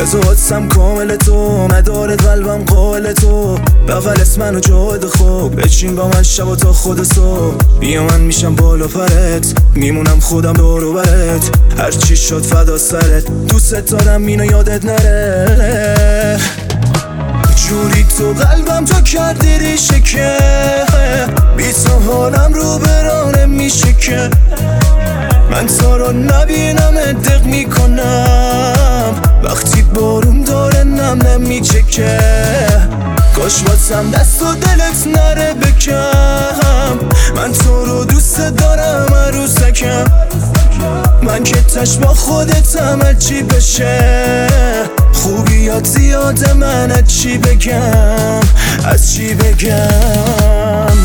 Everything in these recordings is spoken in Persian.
تو حدسم کامل تو مدارت قلبم قائل تو بغل اسمنو جاید خوب بچین با من شب و تا خود صبح بیا من میشم بالا پرت میمونم خودم دورو برت هرچی شد فدا سرت دوست دارم اینو یادت نره جوری تو قلبم تو کردی ریشه که بی تو حالم رو برانه میشه که من تو رو نبینم دق میکنم وقتی بارون داره نم میچکه کاش واسم دست و دلت نره بکم من تو رو دوست دارم عروسکم من که تش با خودتم هرچی بشه خوبیات زیاده من از چی بگم از چی بگم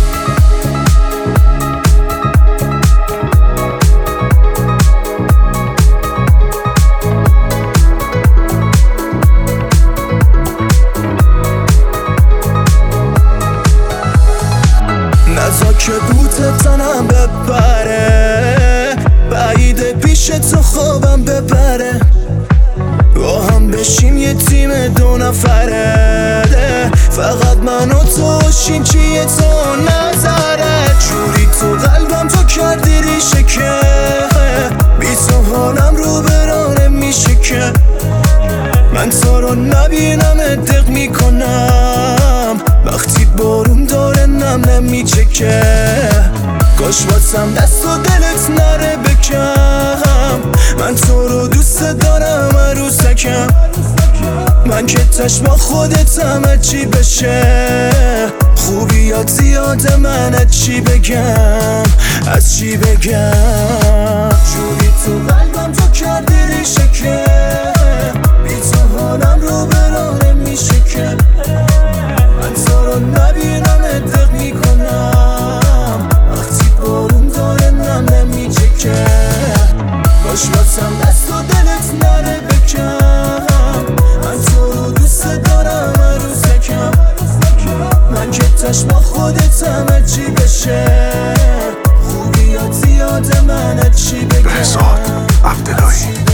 نزا که بوت تنم بپره بعیده پیش تو خوابم ببره با هم بشیم یه تیم 2 نفره فقط من و تو شیم چیه تو نظره جوری تو قلبم تو کردی ریشه که بی تو حالم رو برانه میشه که من تو رو نبینم دق میکنم وقتی بارون داره نم میچکه کاش واسم دست و دلت نره بکم من تو رو دوست دارم عروسکم من که تش با خودتم هرچی بشه خوبیات زیاده من از چی بگم از چی بگم جوری تو قلبم تو کردی ریشه که بی تو حالم رو برانه میشه که من تو رو نبینم دق میکنم وقتی بارون داره نم میچکه کاش واسم دست و دلت نره بکم من تو رو دوست دارم عروسکم من که تش با خودتم هرچی بشه خوبیات زیاده من از چی بگم بهزاد عبداللهی